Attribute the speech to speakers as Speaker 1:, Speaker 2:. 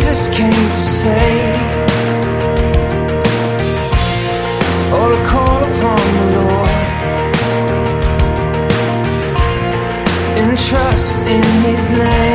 Speaker 1: Jesus came to save. Oh, to call upon the Lord and trust in His name.